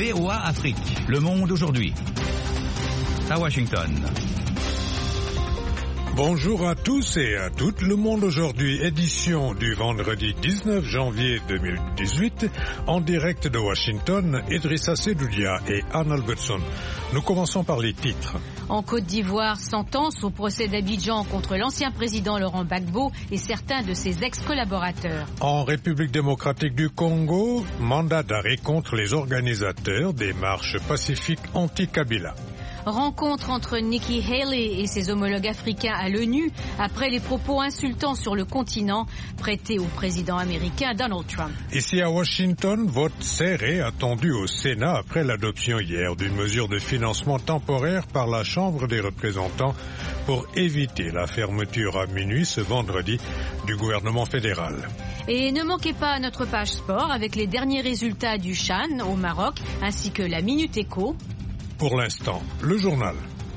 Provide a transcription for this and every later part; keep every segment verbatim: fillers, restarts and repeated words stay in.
V O A Afrique. Le monde aujourd'hui. À Washington. Bonjour à tous et à toutes. Le monde aujourd'hui, édition du vendredi dix-neuf janvier deux mille dix-huit, en direct de Washington, Idrissa Sedoudia et Anne Albertson. Nous commençons par les titres. En Côte d'Ivoire, sentence au procès d'Abidjan contre l'ancien président Laurent Gbagbo et certains de ses ex-collaborateurs. En République démocratique du Congo, mandat d'arrêt contre les organisateurs des marches pacifiques anti-Kabila. Rencontre entre Nikki Haley et ses homologues africains à l'ONU après les propos insultants sur le continent prêtés au président américain Donald Trump. Ici à Washington, vote serré attendu au Sénat après l'adoption hier d'une mesure de financement temporaire par la Chambre des représentants pour éviter la fermeture à minuit ce vendredi du gouvernement fédéral. Et ne manquez pas notre page sport avec les derniers résultats du CHAN au Maroc ainsi que la Minute Éco. Pour l'instant, le journal.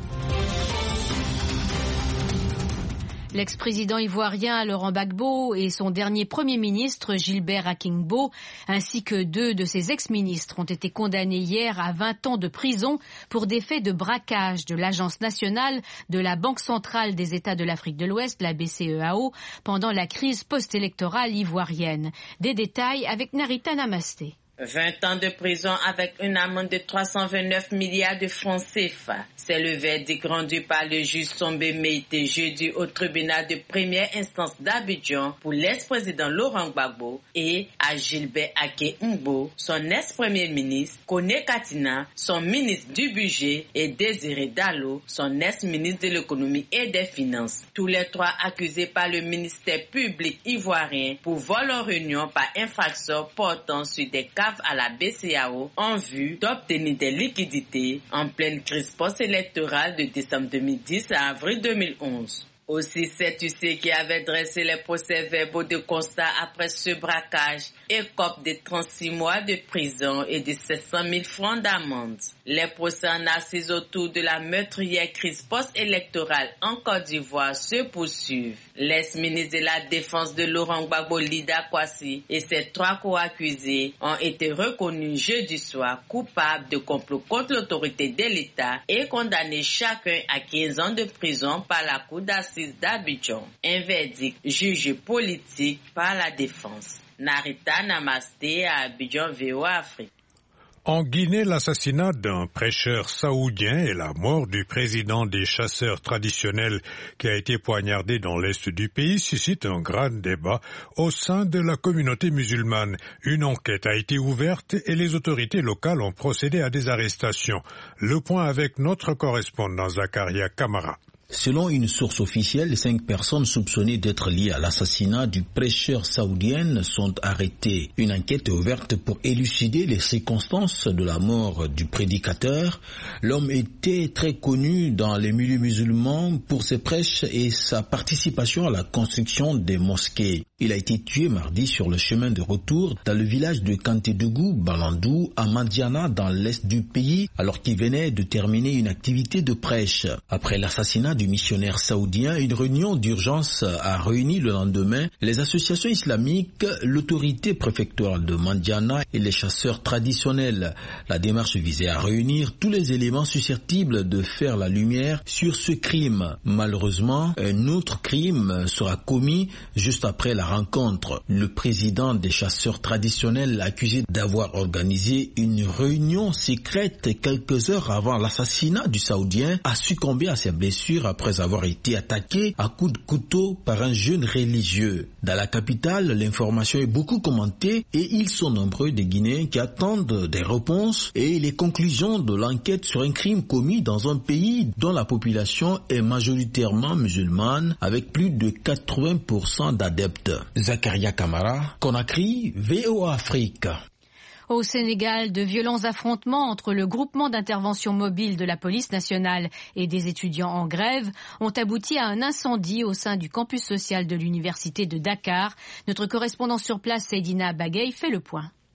L'ex-président ivoirien Laurent Gbagbo et son dernier premier ministre Gilbert Akingbo, ainsi que deux de ses ex-ministres, ont été condamnés hier à vingt ans de prison pour des faits de braquage de l'Agence nationale de la Banque centrale des États de l'Afrique de l'Ouest, la B C E A O, pendant la crise post-électorale ivoirienne. Des détails avec Narita Namasté. vingt ans de prison avec une amende de trois cent vingt-neuf milliards de francs C F A. C'est le verdict rendu par le juge Sombe Meïté jeudi au tribunal de première instance d'Abidjan pour l'ex-président Laurent Gbagbo et à Gilbert Akingbo, son ex-premier ministre, Kone Katina, son ministre du budget, et Désiré Dallo, son ex-ministre de l'économie et des finances. Tous les trois accusés par le ministère public ivoirien pour vol en réunion par infraction portant sur des cas à la B C A O en vue d'obtenir des liquidités en pleine crise post-électorale de décembre deux mille dix à avril deux mille onze. Aussi, sept huissiers qui avaient dressé les procès-verbaux de constat après ce braquage écopent de trente-six mois de prison et de sept cent mille francs d'amende. Les procès en assises autour de la meurtrière crise post-électorale en Côte d'Ivoire se poursuivent. L'ex-ministre de la Défense de Laurent Gbagbo, Lida Kwasi, et ses trois co-accusés ont été reconnus jeudi soir coupables de complot contre l'autorité de l'État et condamnés chacun à quinze ans de prison par la Cour d'assises d'Abidjan. Un verdict jugé politique par la défense. Narita Namasté à Abidjan, V O A Afrique. En Guinée, l'assassinat d'un prêcheur saoudien et la mort du président des chasseurs traditionnels qui a été poignardé dans l'est du pays suscitent un grand débat au sein de la communauté musulmane. Une enquête a été ouverte et les autorités locales ont procédé à des arrestations. Le point avec notre correspondant Zakaria Kamara. Selon une source officielle, les cinq personnes soupçonnées d'être liées à l'assassinat du prêcheur saoudien sont arrêtées. Une enquête est ouverte pour élucider les circonstances de la mort du prédicateur. L'homme était très connu dans les milieux musulmans pour ses prêches et sa participation à la construction des mosquées. Il a été tué mardi sur le chemin de retour dans le village de Kantedougou, Balandou, à Mandiana, dans l'est du pays, alors qu'il venait de terminer une activité de prêche. Après l'assassinat du missionnaire saoudien, une réunion d'urgence a réuni le lendemain les associations islamiques, l'autorité préfectorale de Mandiana et les chasseurs traditionnels. La démarche visait à réunir tous les éléments susceptibles de faire la lumière sur ce crime. Malheureusement, un autre crime sera commis juste après la rencontre. Le président des chasseurs traditionnels, accusé d'avoir organisé une réunion secrète quelques heures avant l'assassinat du Saoudien, a succombé à ses blessures après avoir été attaqué à coups de couteau par un jeune religieux. Dans la capitale, l'information est beaucoup commentée et ils sont nombreux des Guinéens qui attendent des réponses et les conclusions de l'enquête sur un crime commis dans un pays dont la population est majoritairement musulmane avec plus de quatre-vingts pour cent d'adeptes. Zakaria Kamara, Conakry, V O A Afrique. Au Sénégal, de violents affrontements entre le groupement d'intervention mobile de la police nationale et des étudiants en grève ont abouti à un incendie au sein du campus social de l'université de Dakar. Notre correspondant sur place, Seydina Bagay, fait le point.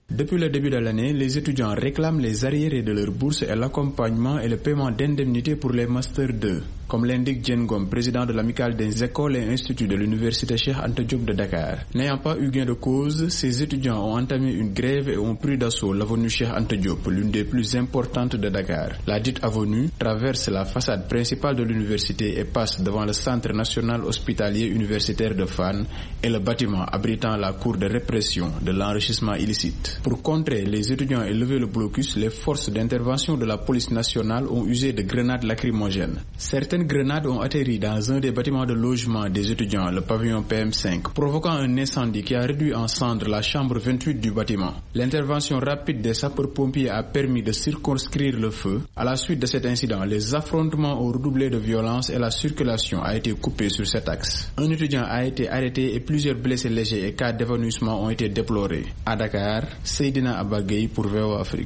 Depuis le début de l'année, les étudiants réclament les arriérés de leur bourse et l'accompagnement et le paiement d'indemnités pour les Master deux. Comme l'indique Jen Gom, président de l'amicale des écoles et instituts de l'université Cheikh Anta Diop de Dakar. N'ayant pas eu gain de cause, ces étudiants ont entamé une grève et ont pris d'assaut l'avenue Cheikh Anta Diop, l'une des plus importantes de Dakar. La dite avenue traverse la façade principale de l'université et passe devant le centre national hospitalier universitaire de Fann et le bâtiment abritant la cour de répression de l'enrichissement illicite. Pour contrer les étudiants et lever le blocus, les forces d'intervention de la police nationale ont usé de grenades lacrymogènes. Certaines grenades ont atterri dans un des bâtiments de logement des étudiants, le pavillon P M cinq, provoquant un incendie qui a réduit en cendres la chambre vingt-huit du bâtiment. L'intervention rapide des sapeurs-pompiers a permis de circonscrire le feu. À la suite de cet incident, les affrontements ont redoublé de violence et la circulation a été coupée sur cet axe. Un étudiant a été arrêté et plusieurs blessés légers et cas d'évanouissement ont été déplorés. À Dakar, Seydina Abagay pour V O A Afrique.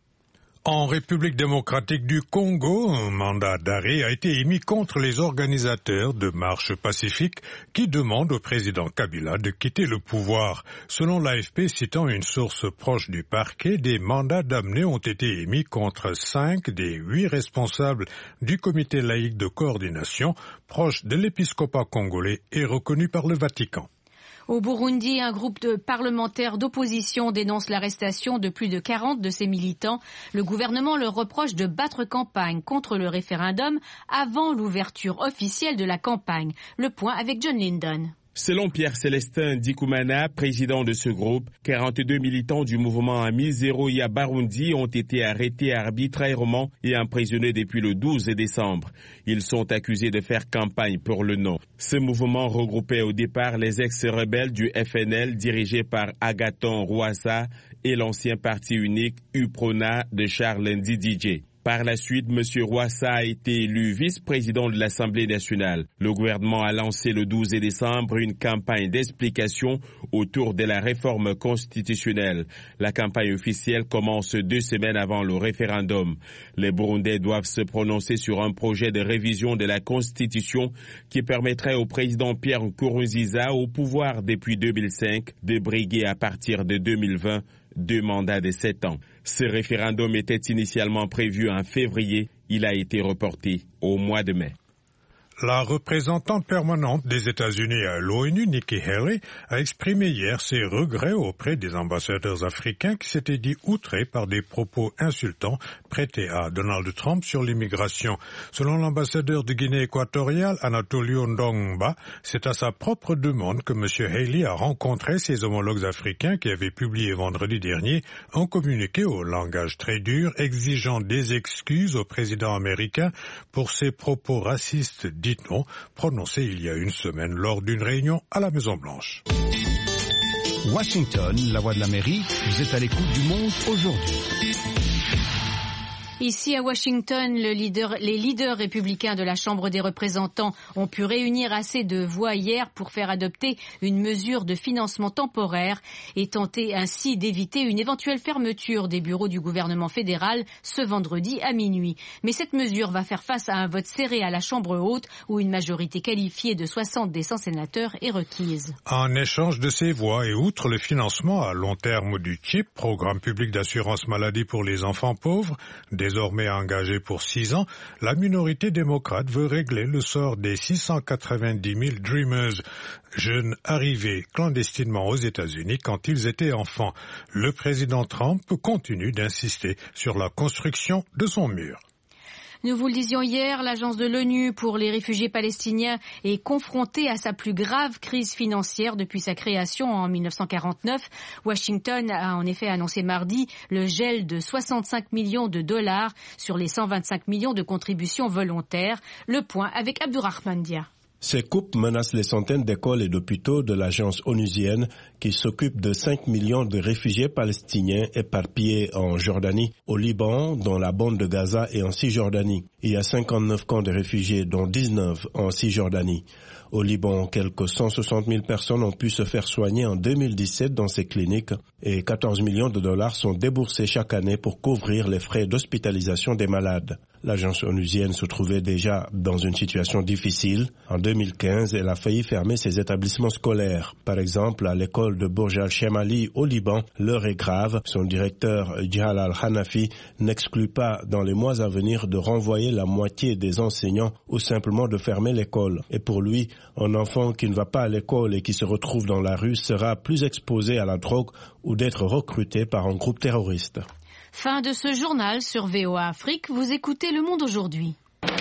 En République démocratique du Congo, un mandat d'arrêt a été émis contre les organisateurs de marches pacifiques qui demandent au président Kabila de quitter le pouvoir. Selon l'A F P, citant une source proche du parquet, des mandats d'amener ont été émis contre cinq des huit responsables du comité laïque de coordination, proche de l'épiscopat congolais et reconnu par le Vatican. Au Burundi, un groupe de parlementaires d'opposition dénonce l'arrestation de plus de quarante de ses militants. Le gouvernement leur reproche de battre campagne contre le référendum avant l'ouverture officielle de la campagne. Le point avec John Linden. Selon Pierre-Célestin Dikoumana, président de ce groupe, quarante-deux militants du mouvement Ami Zéro Ya Barundi ont été arrêtés arbitrairement et emprisonnés depuis le douze décembre. Ils sont accusés de faire campagne pour le non. Ce mouvement regroupait au départ les ex-rebelles du F N L dirigés par Agathon Rwasa et l'ancien parti unique U P R O N A de Charles Ndididje. Par la suite, M. Rwasa a été élu vice-président de l'Assemblée nationale. Le gouvernement a lancé le douze décembre une campagne d'explication autour de la réforme constitutionnelle. La campagne officielle commence deux semaines avant le référendum. Les Burundais doivent se prononcer sur un projet de révision de la Constitution qui permettrait au président Pierre Nkurunziza, au pouvoir depuis deux mille cinq, de briguer à partir de deux mille vingt deux mandats de sept ans. Ce référendum était initialement prévu en février. Il a été reporté au mois de mai. La représentante permanente des États-Unis à l'ONU, Nikki Haley, a exprimé hier ses regrets auprès des ambassadeurs africains qui s'étaient dit outrés par des propos insultants prêtés à Donald Trump sur l'immigration. Selon l'ambassadeur de Guinée équatoriale, Anatolio Ndongba, c'est à sa propre demande que M. Haley a rencontré ses homologues africains qui avaient publié vendredi dernier un communiqué au langage très dur exigeant des excuses au président américain pour ses propos racistes dits non, prononcé il y a une semaine lors d'une réunion à la Maison-Blanche. Washington, la voix de l'Amérique, vous êtes à l'écoute du monde aujourd'hui. Ici à Washington, le leader, les leaders républicains de la Chambre des représentants ont pu réunir assez de voix hier pour faire adopter une mesure de financement temporaire et tenter ainsi d'éviter une éventuelle fermeture des bureaux du gouvernement fédéral ce vendredi à minuit. Mais cette mesure va faire face à un vote serré à la Chambre haute où une majorité qualifiée de soixante des cent sénateurs est requise. En échange de ces voix et outre le financement à long terme du C H I P, programme public d'assurance maladie pour les enfants pauvres, des Désormais engagé pour six ans, la minorité démocrate veut régler le sort des six cent quatre-vingt-dix mille Dreamers, jeunes arrivés clandestinement aux États-Unis quand ils étaient enfants. Le président Trump continue d'insister sur la construction de son mur. Nous vous le disions hier, l'agence de l'ONU pour les réfugiés palestiniens est confrontée à sa plus grave crise financière depuis sa création en mille neuf cent quarante-neuf. Washington a en effet annoncé mardi le gel de soixante-cinq millions de dollars sur les cent vingt-cinq millions de contributions volontaires. Le point avec Abdurrahman Dia. Ces coupes menacent les centaines d'écoles et d'hôpitaux de l'agence onusienne qui s'occupe de cinq millions de réfugiés palestiniens éparpillés en Jordanie, au Liban, dans la bande de Gaza et en Cisjordanie. Il y a cinquante-neuf camps de réfugiés, dont dix-neuf en Cisjordanie. Au Liban, quelques cent soixante mille personnes ont pu se faire soigner en deux mille dix-sept dans ces cliniques et quatorze millions de dollars sont déboursés chaque année pour couvrir les frais d'hospitalisation des malades. L'agence onusienne se trouvait déjà dans une situation difficile. En deux mille quinze, elle a failli fermer ses établissements scolaires. Par exemple, à l'école de Bourj al-Shemali au Liban, l'heure est grave. Son directeur, Djihal al-Hanafi, n'exclut pas dans les mois à venir de renvoyer la moitié des enseignants ou simplement de fermer l'école. Et pour lui, un enfant qui ne va pas à l'école et qui se retrouve dans la rue sera plus exposé à la drogue ou d'être recruté par un groupe terroriste. Fin de ce journal sur V O A Afrique. Vous écoutez Le Monde aujourd'hui.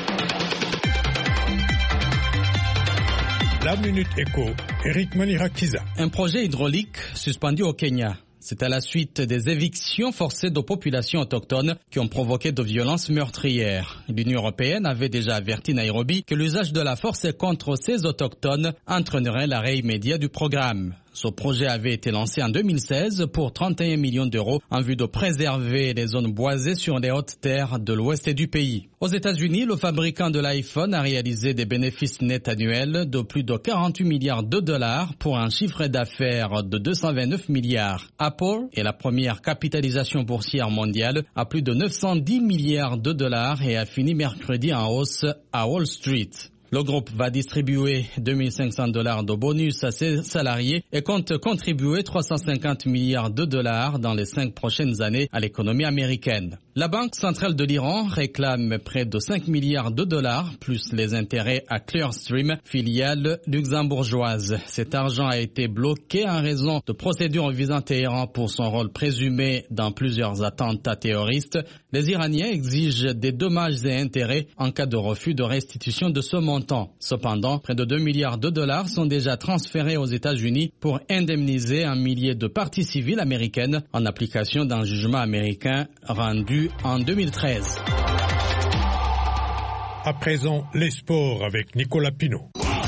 La Minute Éco, Eric Manirakiza. Un projet hydraulique suspendu au Kenya. C'est à la suite des évictions forcées de populations autochtones qui ont provoqué de violences meurtrières. L'Union européenne avait déjà averti Nairobi que l'usage de la force contre ces autochtones entraînerait l'arrêt immédiat du programme. Ce projet avait été lancé en deux mille seize pour trente et un millions d'euros en vue de préserver les zones boisées sur les hautes terres de l'ouest du pays. Aux États-Unis, le fabricant de l'iPhone a réalisé des bénéfices nets annuels de plus de quarante-huit milliards de dollars pour un chiffre d'affaires de deux cent vingt-neuf milliards. Apple est la première capitalisation boursière mondiale à plus de neuf cent dix milliards de dollars et a fini mercredi en hausse à Wall Street. Le groupe va distribuer deux mille cinq cents dollars de bonus à ses salariés et compte contribuer trois cent cinquante milliards de dollars dans les cinq prochaines années à l'économie américaine. La Banque centrale de l'Iran réclame près de cinq milliards de dollars, plus les intérêts à Clearstream, filiale luxembourgeoise. Cet argent a été bloqué en raison de procédures visant Téhéran pour son rôle présumé dans plusieurs attentats terroristes. Les Iraniens exigent des dommages et intérêts en cas de refus de restitution de ce montant. Cependant, près de deux milliards de dollars sont déjà transférés aux États-Unis pour indemniser un millier de parties civiles américaines en application d'un jugement américain rendu en deux mille treize. À présent, les sports avec Nicolas Pinault.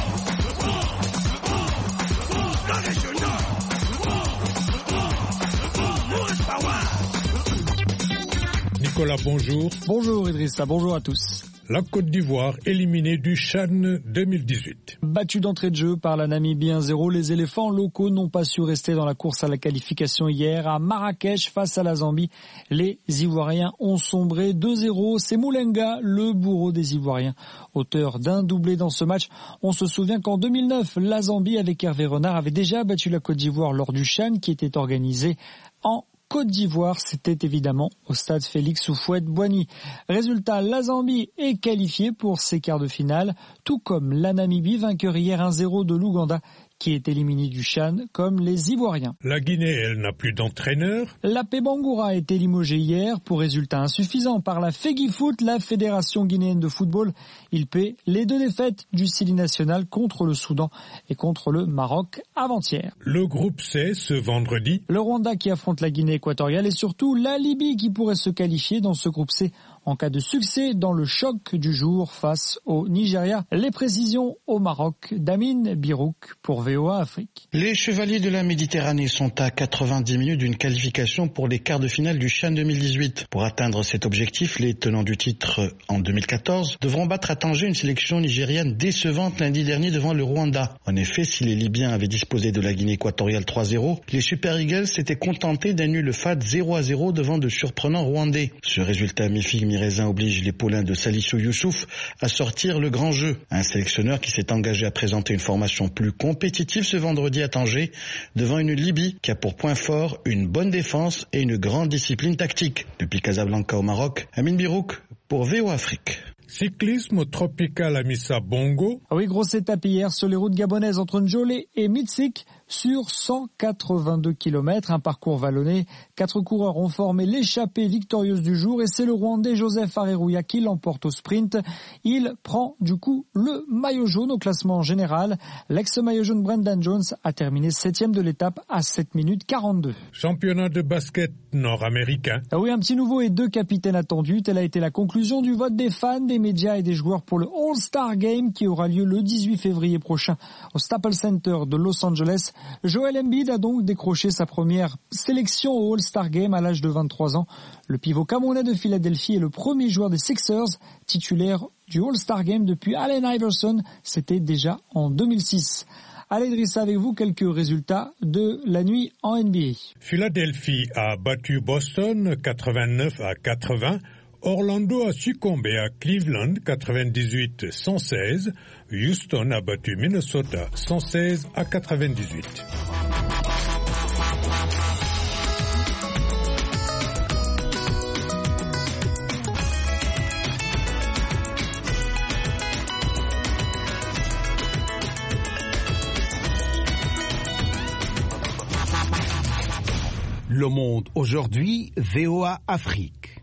Nicolas, bonjour. Bonjour Idrissa, bonjour à tous. La Côte d'Ivoire éliminée du CHAN deux mille dix-huit. Battu d'entrée de jeu par la Namibie un zéro, les éléphants locaux n'ont pas su rester dans la course à la qualification hier à Marrakech face à la Zambie. Les Ivoiriens ont sombré deux zéro. C'est Moulenga, le bourreau des Ivoiriens, auteur d'un doublé dans ce match. On se souvient qu'en deux mille neuf, la Zambie avec Hervé Renard avait déjà battu la Côte d'Ivoire lors du CHAN qui était organisé en Côte d'Ivoire, c'était évidemment au stade Félix Houphouët-Boigny. Résultat, la Zambie est qualifiée pour ses quarts de finale, tout comme la Namibie, vainqueur hier un zéro de l'Ouganda, qui est éliminé du CHAN comme les Ivoiriens. La Guinée, elle n'a plus d'entraîneur. La P Bangoura a été limogée hier pour résultat insuffisant par la FEGIFOOT, la Fédération guinéenne de football. Il paie les deux défaites du Sili national contre le Soudan et contre le Maroc avant-hier. Le groupe C ce vendredi. Le Rwanda qui affronte la Guinée équatoriale et surtout la Libye qui pourrait se qualifier dans ce groupe C en cas de succès dans le choc du jour face au Nigeria. Les précisions au Maroc d'Amine Birouk pour V O A Afrique. Les Chevaliers de la Méditerranée sont à quatre-vingt-dix minutes d'une qualification pour les quarts de finale du CHAN deux mille dix-huit. Pour atteindre cet objectif, les tenants du titre en deux mille quatorze devront battre à Tanger une sélection nigériane décevante lundi dernier devant le Rwanda. En effet, si les Libyens avaient disposé de la Guinée équatoriale trois zéro, les Super Eagles s'étaient contentés d'un nul fat zéro à zéro devant de surprenants Rwandais. Ce résultat mi-figue mi-raisin oblige les Paulins de Salissou Youssouf à sortir le grand jeu. Un sélectionneur qui s'est engagé à présenter une formation plus compétitive ce vendredi à Tanger devant une Libye qui a pour point fort une bonne défense et une grande discipline tactique. Depuis Casablanca au Maroc, Amine Birouk pour V O A Afrique. Cyclisme tropical à Missa Bongo. Ah oui, grosse étape hier sur les routes gabonaises entre Njolé et Mitsik sur cent quatre-vingt-deux kilomètres, un parcours vallonné. Quatre coureurs ont formé l'échappée victorieuse du jour et c'est le Rwandais Joseph Areruya qui l'emporte au sprint. Il prend du coup le maillot jaune au classement général. L'ex-maillot jaune Brendan Jones a terminé septième de l'étape à sept minutes quarante-deux. Championnat de basket nord-américain. Ah oui, un petit nouveau et deux capitaines attendus. Telle a été la conclusion du vote des fans, des médias et des joueurs pour le All-Star Game qui aura lieu le dix-huit février prochain au Staples Center de Los Angeles. Joel Embiid a donc décroché sa première sélection au All-Star Game à l'âge de vingt-trois ans. Le pivot camerounais de Philadelphie est le premier joueur des Sixers titulaire du All-Star Game depuis Allen Iverson. C'était déjà en deux mille six. Allez Idrissa, avec vous quelques résultats de la nuit en N B A. Philadelphie a battu Boston quatre-vingt-neuf à quatre-vingts. Orlando a succombé à Cleveland quatre-vingt-dix-huit à cent seize. Houston a battu Minnesota cent seize à quatre-vingt-dix-huit. Le Monde aujourd'hui, V O A Afrique.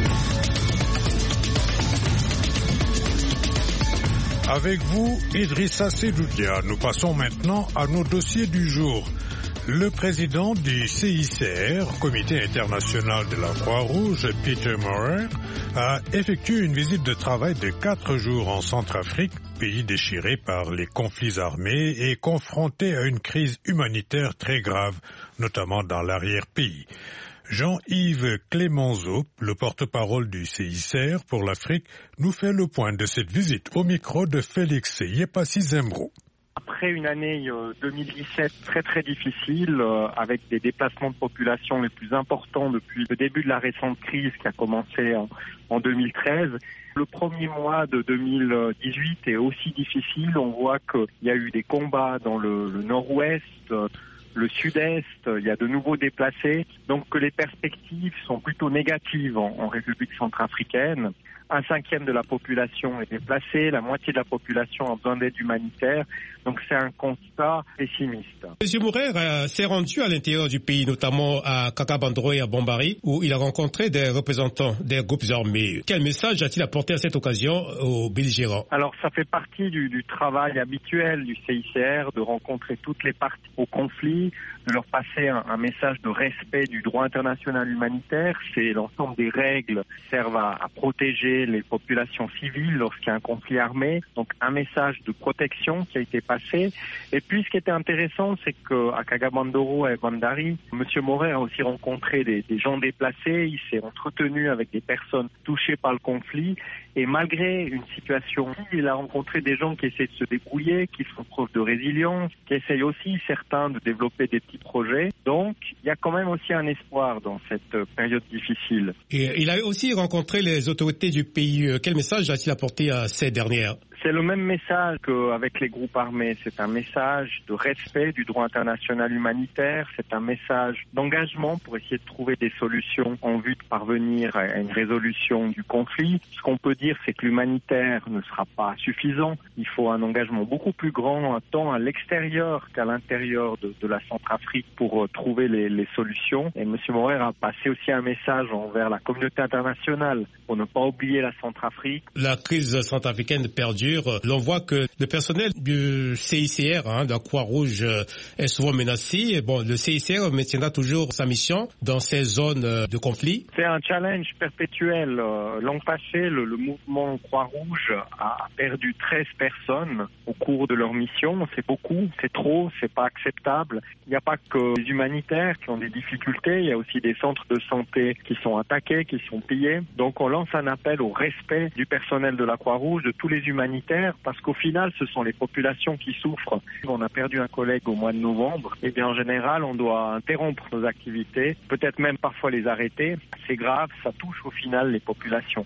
Avec vous, Idrissa Sedoudia. Nous passons maintenant à nos dossiers du jour. Le président du C I C R, Comité international de la Croix-Rouge, Peter Maurer, a effectué une visite de travail de quatre jours en Centrafrique, pays déchiré par les conflits armés et confronté à une crise humanitaire très grave, notamment dans l'arrière-pays. Jean-Yves Clémenceau, le porte-parole du C I C R pour l'Afrique, nous fait le point de cette visite au micro de Félix Yepassi Zembro. Après une année deux mille dix-sept très très difficile, euh, avec des déplacements de population les plus importants depuis le début de la récente crise qui a commencé en, en deux mille treize, le premier mois de deux mille dix-huit est aussi difficile. On voit qu'il y a eu des combats dans le, le nord-ouest, euh, le sud-est, il y a de nouveaux déplacés, donc que les perspectives sont plutôt négatives en, en République centrafricaine. Un cinquième de la population est déplacée, la moitié de la population a besoin d'aide humanitaire, donc c'est un constat pessimiste. M. Maurer euh, s'est rendu à l'intérieur du pays, notamment à Kakabandoro et à Bombari, où il a rencontré des représentants des groupes armés. Quel message a-t-il apporté à cette occasion aux belligérants? Alors ça fait partie du, du travail habituel du C I C R, de rencontrer toutes les parties au conflit, de leur passer un, un message de respect du droit international humanitaire. C'est l'ensemble des règles qui servent à, à protéger les populations civiles lorsqu'il y a un conflit armé. Donc un message de protection qui a été passé. Et puis ce qui était intéressant, c'est qu'à Kakabandoro et Bandari, M. Maurer a aussi rencontré des, des gens déplacés. Il s'est entretenu avec des personnes touchées par le conflit. Et malgré une situation, il a rencontré des gens qui essaient de se débrouiller, qui font preuve de résilience, qui essayent aussi, certains, de développer des petits projets. Donc, il y a quand même aussi un espoir dans cette période difficile. Et il a aussi rencontré les autorités du pays. Quel message a-t-il apporté à ces dernières? C'est le même message qu'avec les groupes armés. C'est un message de respect du droit international humanitaire. C'est un message d'engagement pour essayer de trouver des solutions en vue de parvenir à une résolution du conflit. Ce qu'on peut dire, c'est que l'humanitaire ne sera pas suffisant. Il faut un engagement beaucoup plus grand, tant à l'extérieur qu'à l'intérieur de, de la Centrafrique pour euh, trouver les, les solutions. Et M. Maurer a passé aussi un message envers la communauté internationale pour ne pas oublier la Centrafrique. La crise centrafricaine perdure. L'on voit que le personnel du C I C R, hein, de la Croix-Rouge, est souvent menacé. Bon, le C I C R maintiendra toujours sa mission dans ces zones de conflit. C'est un challenge perpétuel. L'an passé, le, le mouvement Croix-Rouge a perdu treize personnes au cours de leur mission. C'est beaucoup, c'est trop, c'est pas acceptable. Il n'y a pas que les humanitaires qui ont des difficultés, il y a aussi des centres de santé qui sont attaqués, qui sont pillés. Donc on lance un appel au respect du personnel de la Croix-Rouge, de tous les humanitaires, parce qu'au final, ce sont les populations qui souffrent. On a perdu un collègue au mois de novembre, et bien en général, on doit interrompre nos activités, peut-être même parfois les arrêter. C'est grave, ça touche au final les populations.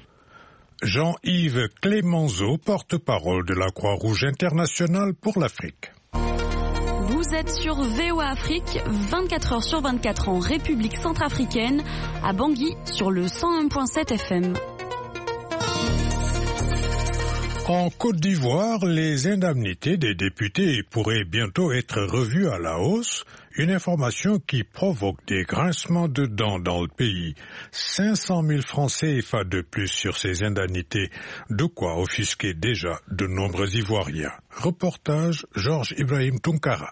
Jean-Yves Clémenceau, porte-parole de la Croix-Rouge internationale pour l'Afrique. Vous êtes sur V O A Afrique, vingt-quatre heures sur vingt-quatre en République centrafricaine, à Bangui sur le cent un virgule sept F M. En Côte d'Ivoire, les indemnités des députés pourraient bientôt être revues à la hausse, une information qui provoque des grincements de dents dans le pays. cinq cent mille francs C F A de plus sur ces indemnités, de quoi offusquer déjà de nombreux Ivoiriens. Reportage Georges Ibrahim Tunkara.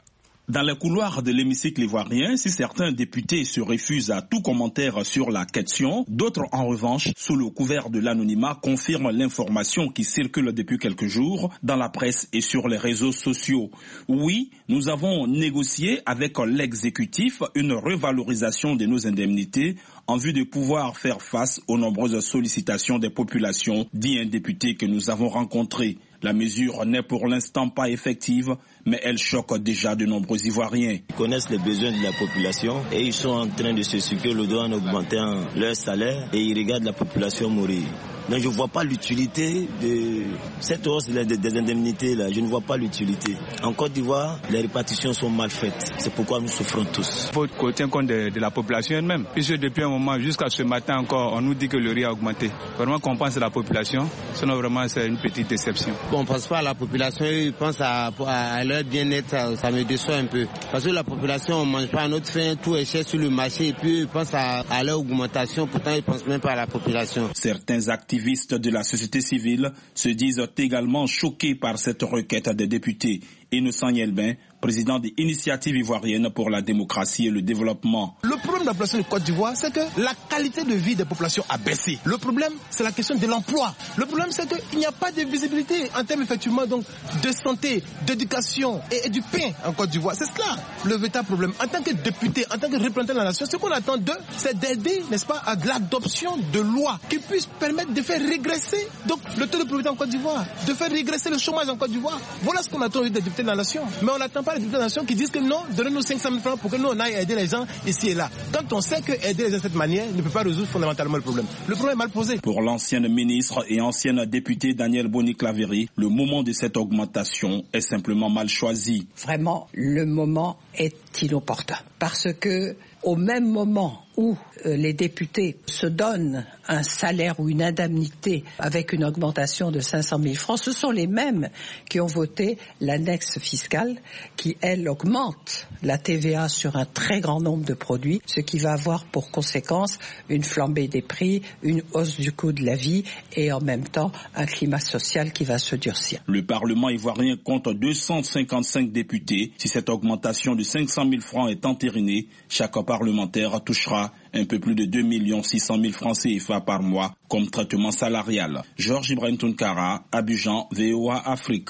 Dans les couloirs de l'hémicycle ivoirien, si certains députés se refusent à tout commentaire sur la question, d'autres en revanche, sous le couvert de l'anonymat, confirment l'information qui circule depuis quelques jours dans la presse et sur les réseaux sociaux. Oui, nous avons négocié avec l'exécutif une revalorisation de nos indemnités en vue de pouvoir faire face aux nombreuses sollicitations des populations, dit un député que nous avons rencontré. La mesure n'est pour l'instant pas effective, mais elle choque déjà de nombreux Ivoiriens. Ils connaissent les besoins de la population et ils sont en train de se sucrer le doigt en augmentant leur salaire et ils regardent la population mourir. Donc je ne vois pas l'utilité de cette hausse des indemnités là. Je ne vois pas l'utilité. En Côte d'Ivoire, les répartitions sont mal faites. C'est pourquoi nous souffrons tous. Il faut tenir compte de, de la population elle-même. Puisque depuis un moment, jusqu'à ce matin encore, on nous dit que le riz a augmenté. Vraiment qu'on pense à la population, sinon vraiment c'est une petite déception. Bon, on ne pense pas à la population, ils pensent à, à leur bien-être, ça, ça me déçoit un peu. Parce que la population, on ne mange pas à notre faim, tout est cher sur le marché et puis ils pensent à, à leur augmentation, pourtant ils ne pensent même pas à la population. Certains activistes de la société civile se disent également choqués par cette requête des députés. Innocent Yelbin, président de l'Initiative ivoirienne pour la démocratie et le développement. Le problème de la population de Côte d'Ivoire, c'est que la qualité de vie des populations a baissé. Le problème, c'est la question de l'emploi. Le problème, c'est qu'il n'y a pas de visibilité en termes effectivement donc, de santé, d'éducation et, et du pain en Côte d'Ivoire. C'est cela le véritable problème. En tant que député, en tant que représentant de la nation, ce qu'on attend d'eux, c'est d'aider, n'est-ce pas, à l'adoption de lois qui puissent permettre de faire régresser donc, le taux de pauvreté en Côte d'Ivoire, de faire régresser le chômage en Côte d'Ivoire. Voilà ce qu'on attend des députés de la nation. Mais on n'attend pas les députés de la nation qui disent que non, donnez-nous cinq cent mille francs pour que nous on aille aider les gens ici et là. Quand on sait que aider les gens de cette manière ne peut pas résoudre fondamentalement le problème. Le problème est mal posé. Pour l'ancienne ministre et ancienne députée Danielle Boni-Claverie, le moment de cette augmentation est simplement mal choisi. Vraiment, le moment est inopportun. Parce que au même moment où euh, les députés se donnent un salaire ou une indemnité avec une augmentation de cinq cent mille francs, ce sont les mêmes qui ont voté l'annexe fiscale qui, elle, augmente la T V A sur un très grand nombre de produits, ce qui va avoir pour conséquence une flambée des prix, une hausse du coût de la vie et en même temps un climat social qui va se durcir. Le Parlement ivoirien compte deux cent cinquante-cinq députés. Si cette augmentation de cinq cent mille francs est entérinée, chaque parlementaire touchera un peu plus de deux millions six cent mille francs C F A par mois comme traitement salarial. Georges Ibrahim Tounkara, Abidjan, V O A Afrique.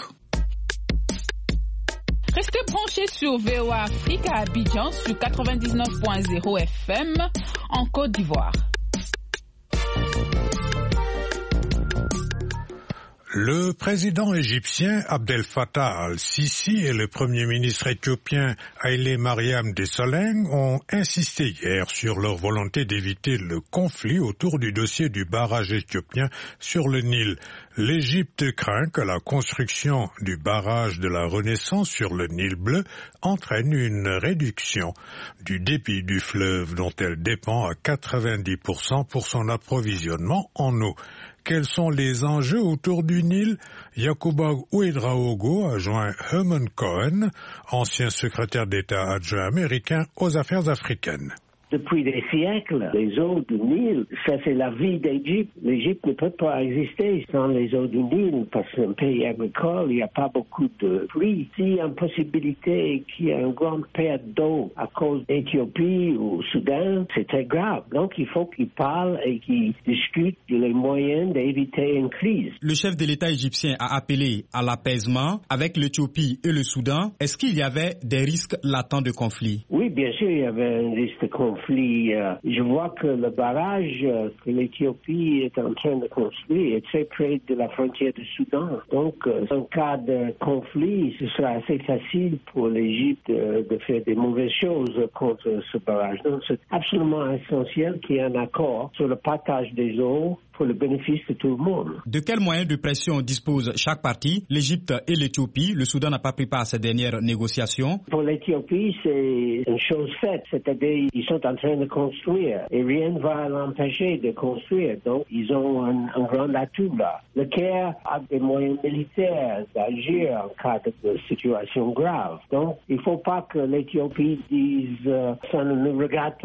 Restez branchés sur V O A Afrique à Abidjan sur quatre-vingt-dix-neuf point zéro F M en Côte d'Ivoire. Le président égyptien Abdel Fattah al-Sisi et le premier ministre éthiopien Haïlé Mariam Desalegn ont insisté hier sur leur volonté d'éviter le conflit autour du dossier du barrage éthiopien sur le Nil. L'Égypte craint que la construction du barrage de la Renaissance sur le Nil bleu entraîne une réduction du débit du fleuve dont elle dépend à quatre-vingt-dix pour cent pour son approvisionnement en eau. Quels sont les enjeux autour du Nil? Yacouba Ouedraogo a joint Herman Cohen, ancien secrétaire d'État adjoint américain aux affaires africaines. Depuis des siècles, les eaux du Nil, ça c'est la vie d'Égypte. L'Égypte ne peut pas exister sans les eaux du Nil parce que c'est un pays agricole, il n'y a pas beaucoup de pluie. S'il y a une possibilité qu'il y ait une grande perte d'eau à cause d'Éthiopie ou Soudan, c'est très grave. Donc il faut qu'ils parlent et qu'ils discutent les moyens d'éviter une crise. Le chef de l'État égyptien a appelé à l'apaisement avec l'Éthiopie et le Soudan. Est-ce qu'il y avait des risques latents de conflit? Oui, bien sûr, il y avait un risque de conflit. Je vois que le barrage que l'Éthiopie est en train de construire est très près de la frontière du Soudan. Donc, en cas de conflit, ce sera assez facile pour l'Égypte de faire des mauvaises choses contre ce barrage. Donc, c'est absolument essentiel qu'il y ait un accord sur le partage des eaux pour le bénéfice de tout le monde. De quels moyens de pression dispose chaque partie, l'Égypte et l'Éthiopie? Le Soudan n'a pas pris part à ces dernières négociations. Pour l'Éthiopie, c'est une chose faite, c'est-à-dire ils sont en train de construire et rien ne va l'empêcher de construire. Donc, ils ont un, un grand atout là. Le Caire a des moyens militaires d'agir en cas de situation grave. Donc, il ne faut pas que l'Éthiopie dise euh, ça ne nous regarde pas.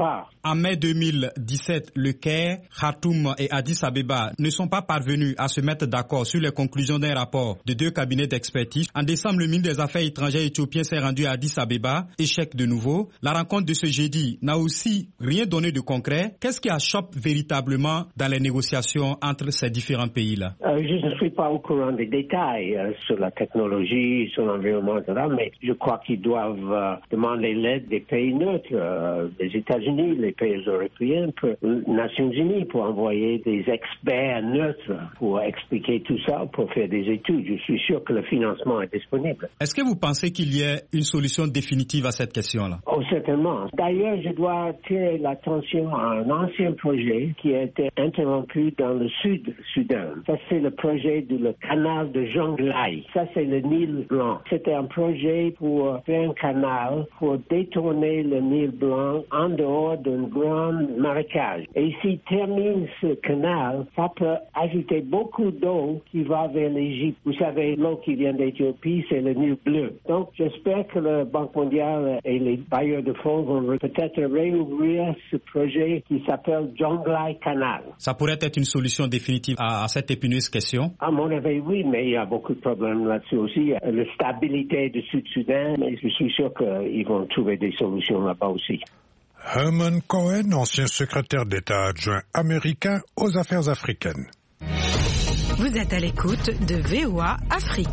En mai deux mille dix-sept, le Caire, Khartoum et Addis Abeba ne sont pas parvenus à se mettre d'accord sur les conclusions d'un rapport de deux cabinets d'expertise. En décembre, le ministre des Affaires étrangères éthiopien s'est rendu à Addis Abeba. Échec de nouveau. La rencontre de ce jeudi n'a aussi rien donné de concret. Qu'est-ce qui achoppe véritablement dans les négociations entre ces différents pays-là? euh, Je ne suis pas au courant des détails euh, sur la technologie, sur l'environnement, et cetera, mais je crois qu'ils doivent euh, demander l'aide des pays neutres, euh, des États-Unis, les pays européens, les Nations Unies, pour envoyer des experts neutres pour expliquer tout ça, pour faire des études. Je suis sûr que le financement est disponible. Est-ce que vous pensez qu'il y ait une solution définitive à cette question-là? Oh, certainement. D'ailleurs, je dois attirer l'attention à un ancien projet qui a été interrompu dans le sud du Soudan. Ça, c'est le projet du le canal de Jonglei. Ça, c'est le Nil Blanc. C'était un projet pour faire un canal pour détourner le Nil Blanc en dehors d'un grand marécage. Et s'il termine ce canal, ça peut ajouter beaucoup d'eau qui va vers l'Égypte. Vous savez, l'eau qui vient d'Éthiopie, c'est le Nil bleu. Donc, j'espère que la Banque mondiale et les bailleurs de fonds vont peut-être réouvrir ce projet qui s'appelle Jonglei Canal. Ça pourrait être une solution définitive à, à cette épineuse question? À mon avis, oui, mais il y a beaucoup de problèmes là-dessus aussi. La stabilité du Sud-Soudan, mais je suis sûr qu'ils vont trouver des solutions là-bas aussi. Herman Cohen, ancien secrétaire d'État adjoint américain aux affaires africaines. Vous êtes à l'écoute de V O A Afrique.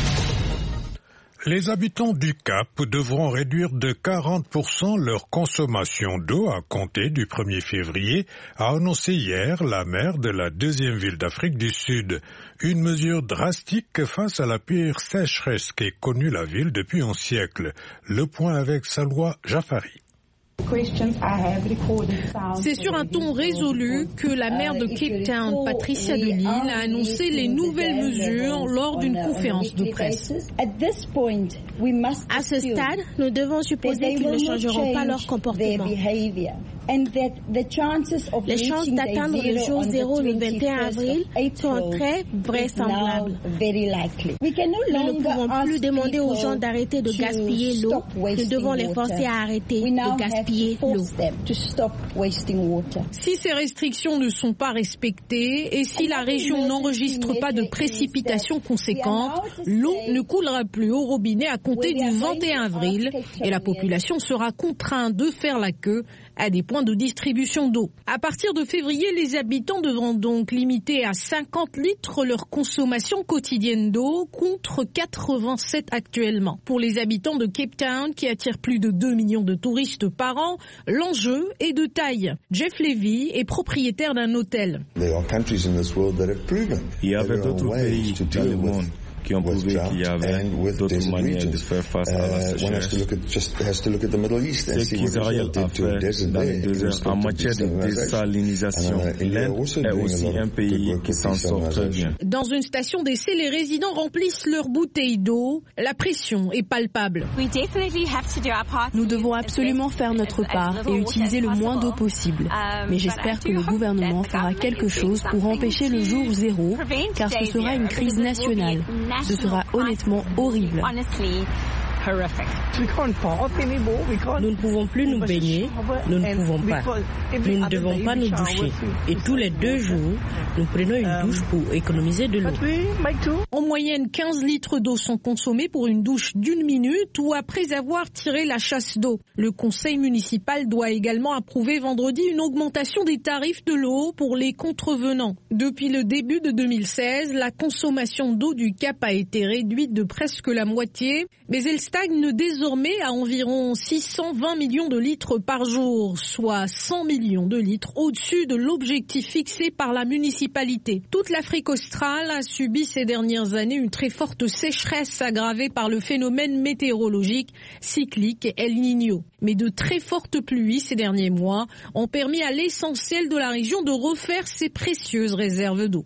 Les habitants du Cap devront réduire de quarante pour cent leur consommation d'eau à compter du premier février, a annoncé hier la maire de la deuxième ville d'Afrique du Sud. Une mesure drastique face à la pire sécheresse qu'ait connue la ville depuis un siècle. Le point avec Salwa Jafari. C'est sur un ton résolu que la maire de Cape Town, Patricia de Lille, a annoncé les nouvelles mesures lors d'une conférence de presse. À ce stade, nous devons supposer qu'ils ne changeront pas leur comportement. Les chances d'atteindre le jour zéro le vingt et un avril sont très vraisemblables. Nous ne pouvons plus demander aux gens d'arrêter de gaspiller l'eau. Nous devons les forcer à arrêter de gaspiller l'eau. Si ces restrictions ne sont pas respectées et si la région n'enregistre pas de précipitations conséquentes, l'eau ne coulera plus au robinet à compter du vingt et un avril et la population sera contrainte de faire la queue à des points de distribution d'eau. À partir de février, les habitants devront donc limiter à cinquante litres leur consommation quotidienne d'eau contre quatre-vingt-sept actuellement. Pour les habitants de Cape Town, qui attirent plus de deux millions de touristes par an, l'enjeu est de taille. Jeff Levy est propriétaire d'un hôtel. Il y avait d'autres pays dans le monde qui ont prouvé qu'il y avait d'autres manières de faire face à la sécheresse. Ce qu'Israël a fait dans le désert en matière de désalinisation, l'Inde est aussi un pays qui s'en sort très bien. Dans une station d'essai, les résidents remplissent leurs bouteilles d'eau. La pression est palpable. Nous devons absolument faire notre part et utiliser le moins d'eau possible. Mais j'espère que le gouvernement fera quelque chose pour empêcher le jour zéro, car ce sera une crise nationale. Ce sera honnêtement horrible. Nous ne pouvons plus nous baigner, nous ne pouvons pas. Nous ne devons pas nous doucher. Et tous les deux jours, nous prenons une douche pour économiser de l'eau. En moyenne, quinze litres d'eau sont consommés pour une douche d'une minute ou après avoir tiré la chasse d'eau. Le conseil municipal doit également approuver vendredi une augmentation des tarifs de l'eau pour les contrevenants. Depuis le début de deux mille seize, la consommation d'eau du Cap a été réduite de presque la moitié, mais elle stagne désormais à environ six cent vingt millions de litres par jour, soit cent millions de litres au-dessus de l'objectif fixé par la municipalité. Toute l'Afrique australe a subi ces dernières années une très forte sécheresse aggravée par le phénomène météorologique cyclique El Niño. Mais de très fortes pluies ces derniers mois ont permis à l'essentiel de la région de refaire ses précieuses réserves d'eau.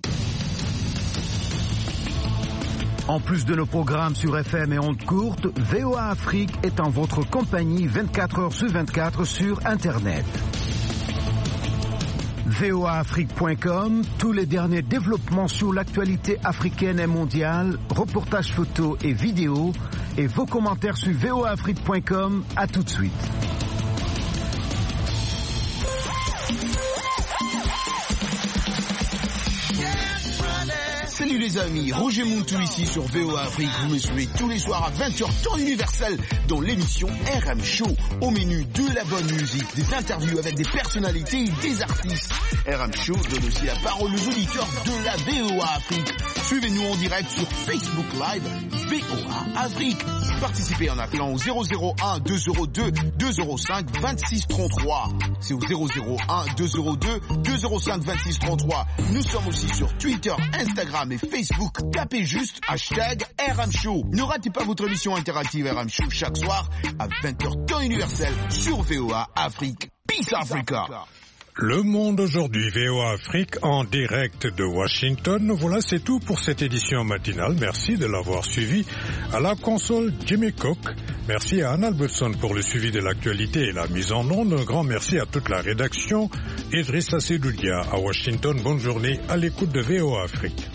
En plus de nos programmes sur F M et ondes courtes, V O A Afrique est en votre compagnie vingt-quatre heures sur vingt-quatre sur Internet. V O A Afrique point com, tous les derniers développements sur l'actualité africaine et mondiale, reportages photos et vidéos, et vos commentaires sur V O A Afrique point com. À tout de suite. Salut les amis, Roger Montou ici sur V O A Afrique. Vous me suivez tous les soirs à vingt heures temps universel dans l'émission R M Show. Au menu de la bonne musique, des interviews avec des personnalités et des artistes. R M Show donne aussi la parole aux auditeurs de la V O A Afrique. Suivez-nous en direct sur Facebook Live V O A Afrique. Participez en appelant au zéro zéro un deux zéro deux deux zéro cinq vingt-six trente-trois. C'est au zéro zéro un deux zéro deux deux zéro cinq vingt-six trente-trois. Nous sommes aussi sur Twitter, Instagram et Facebook. Tapez juste hashtag R M Show. Ne ratez pas votre émission interactive R M Show chaque soir à vingt heures temps universel sur V O A Afrique. Peace Africa. Le Monde aujourd'hui, V O A Afrique en direct de Washington. Voilà, c'est tout pour cette édition matinale. Merci de l'avoir suivi. À la console, Jimmy Cook. Merci à Anne Albertson pour le suivi de l'actualité et la mise en onde. Un grand merci à toute la rédaction. Idrissa Sedoudia à Washington. Bonne journée à l'écoute de V O A Afrique.